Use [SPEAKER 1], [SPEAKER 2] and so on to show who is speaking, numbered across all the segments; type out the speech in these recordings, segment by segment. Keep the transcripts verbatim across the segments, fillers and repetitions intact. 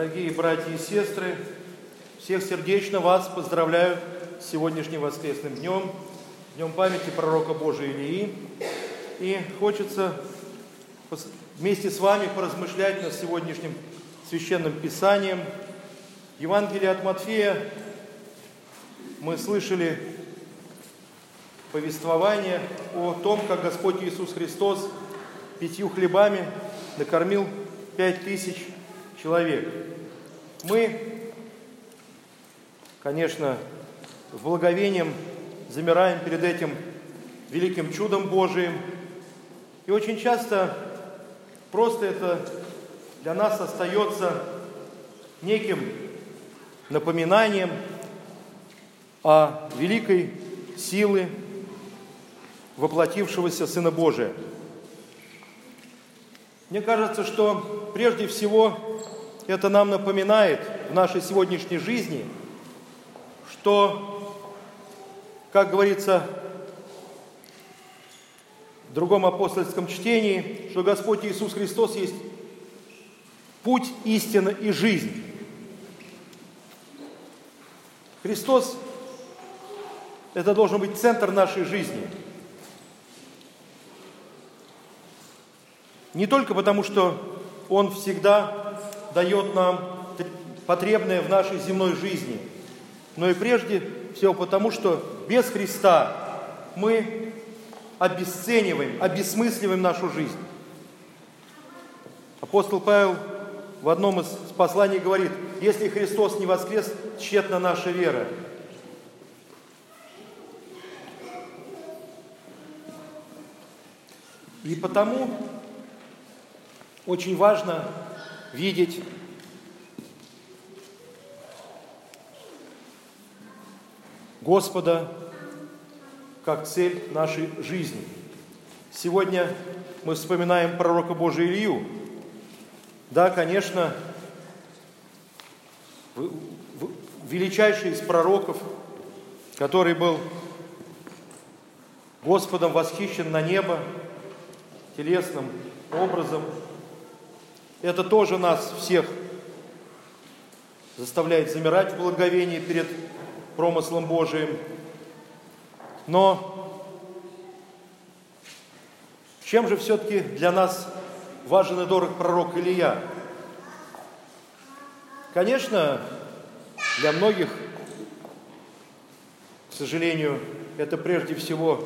[SPEAKER 1] Дорогие братья и сестры, всех сердечно вас поздравляю с сегодняшним воскресным днем, днем памяти пророка Божия Илии. И хочется вместе с вами поразмышлять над сегодняшним священным писанием. Евангелие от Матфея мы слышали повествование о том, как Господь Иисус Христос пятью хлебами накормил пять тысяч человек. Мы, конечно, с благоговением замираем перед этим великим чудом Божиим. И очень часто просто это для нас остается неким напоминанием о великой силе воплотившегося Сына Божия. Мне кажется, что прежде всего это нам напоминает в нашей сегодняшней жизни, что, как говорится в другом апостольском чтении, что Господь Иисус Христос есть путь, истина и жизнь. Христос – это должен быть центр нашей жизни. Не только потому, что Он всегда дает нам потребное в нашей земной жизни, но и прежде всего потому, что без Христа мы обесцениваем, обесмысливаем нашу жизнь. Апостол Павел в одном из посланий говорит: если Христос не воскрес, тщетна наша вера. И потому очень важно видеть Господа как цель нашей жизни. Сегодня мы вспоминаем пророка Божия Илью. Да, конечно, величайший из пророков, который был Господом восхищен на небо телесным образом. Это тоже нас всех заставляет замирать в благоговении перед промыслом Божиим. Но чем же все-таки для нас важен и дорог пророк Илия? Конечно, для многих, к сожалению, это прежде всего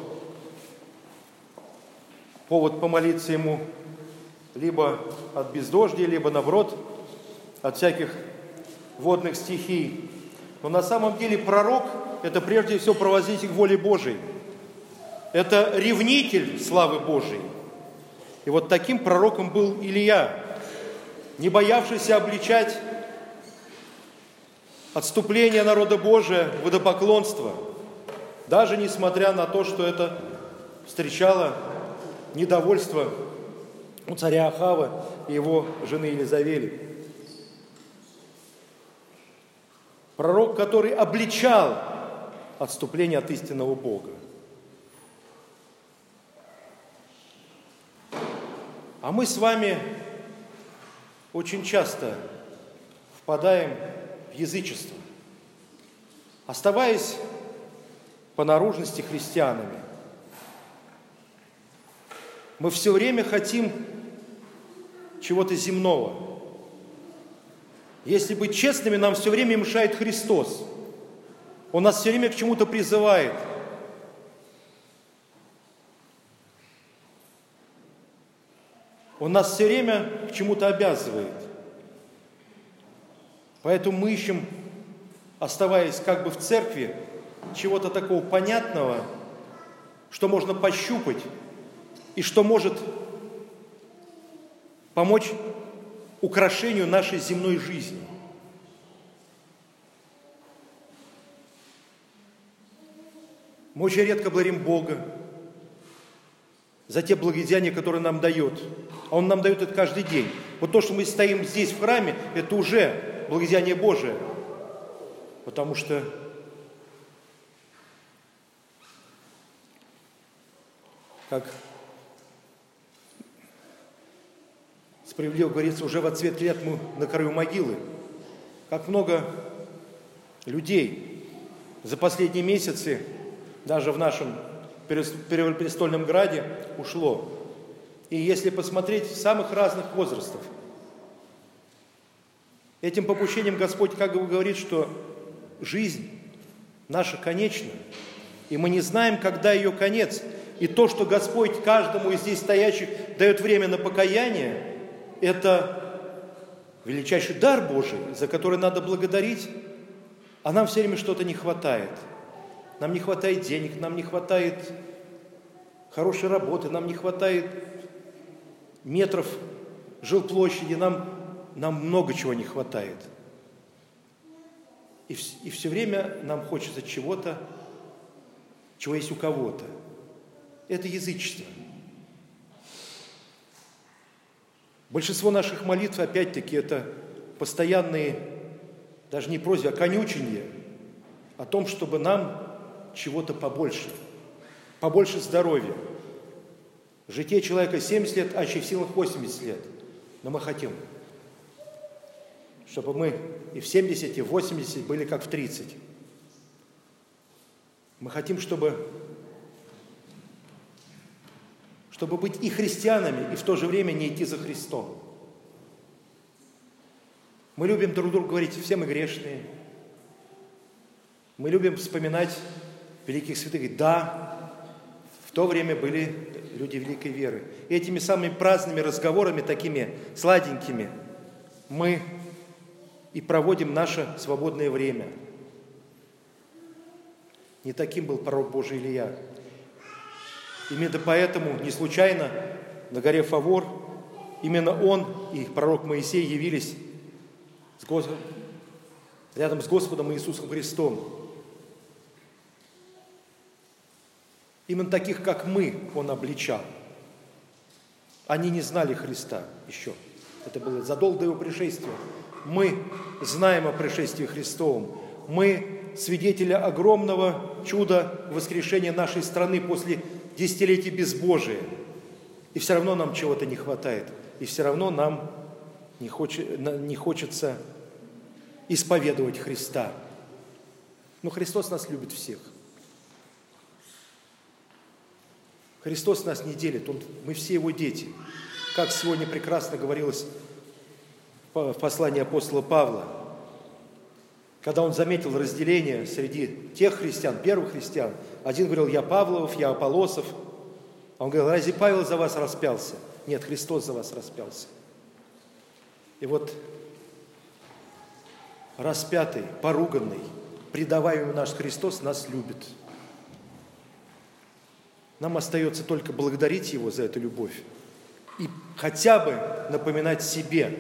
[SPEAKER 1] повод помолиться ему либо от бездождия, либо, наоборот, от всяких водных стихий. Но на самом деле пророк – это прежде всего провозитель воли Божией. Это ревнитель славы Божией. И вот таким пророком был Илия, не боявшийся обличать отступление народа Божия в идолопоклонство, даже несмотря на то, что это встречало недовольство у царя Ахава и его жены Елизавели. Пророк, который обличал отступление от истинного Бога. А мы с вами очень часто впадаем в язычество, оставаясь по наружности христианами. Мы все время хотим чего-то земного. Если быть честными, нам все время мешает Христос. Он нас все время к чему-то призывает. Он нас все время к чему-то обязывает. Поэтому мы ищем, оставаясь как бы в церкви, чего-то такого понятного, что можно пощупать и что может помочь украшению нашей земной жизни. Мы очень редко благодарим Бога за те благодеяния, которые нам дает. А Он нам дает это каждый день. Вот то, что мы стоим здесь в храме, это уже благодеяние Божие. Потому что как справедливо говорится, уже в отцвет лет мы на краю могилы. как много людей за последние месяцы, даже в нашем Первопрестольном граде, ушло. И если посмотреть, самых разных возрастов. Этим попущением Господь как бы говорит, что жизнь наша конечна, и мы не знаем, когда ее конец. И то, что Господь каждому из здесь стоящих дает время на покаяние, это величайший дар Божий, за который надо благодарить, а нам все время что-то не хватает. Нам не хватает денег, нам не хватает хорошей работы, нам не хватает метров жилплощади, нам, нам много чего не хватает. И, и все время нам хочется чего-то, чего есть у кого-то. Это язычество. Большинство наших молитв, опять-таки, это постоянные, даже не просьбы, а конюченье о том, чтобы нам чего-то побольше, побольше здоровья. Житие человека семьдесят лет, а еще в силах восемьдесят лет. Но мы хотим, чтобы мы и в семьдесят, и в восемьдесят были как в тридцать. Мы хотим, чтобы, чтобы быть и христианами, и в то же время не идти за Христом. Мы любим друг другу говорить, все мы грешные. Мы любим вспоминать великих святых. Говорить, да, в то время были люди великой веры. И этими самыми праздными разговорами, такими сладенькими, мы и проводим наше свободное время. Не таким был пророк Божий Илия. Именно поэтому, не случайно, на горе Фавор, именно он и пророк Моисей явились с Гос... рядом с Господом Иисусом Христом. Именно таких, как мы, он обличал. Они не знали Христа еще. Это было задолго до его пришествия. Мы знаем о пришествии Христовом. Мы свидетели огромного чуда воскрешения нашей страны после десятилетий безбожия. И все равно нам чего-то не хватает. И все равно нам не, хочет, не хочется исповедовать Христа. Но Христос нас любит всех. Христос нас не делит, Он, мы все Его дети. Как сегодня прекрасно говорилось в послании апостола Павла, когда он заметил разделение среди тех христиан, первых христиан. Один говорил, я Павлов, я Аполлосов. А он говорил, разве Павел за вас распялся? Нет, Христос за вас распялся. И вот распятый, поруганный, предаваемый наш Христос нас любит. Нам остается только благодарить Его за эту любовь и хотя бы напоминать себе,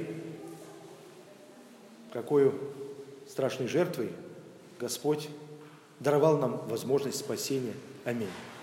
[SPEAKER 1] какой страшной жертвой Господь даровал нам возможность спасения. Аминь.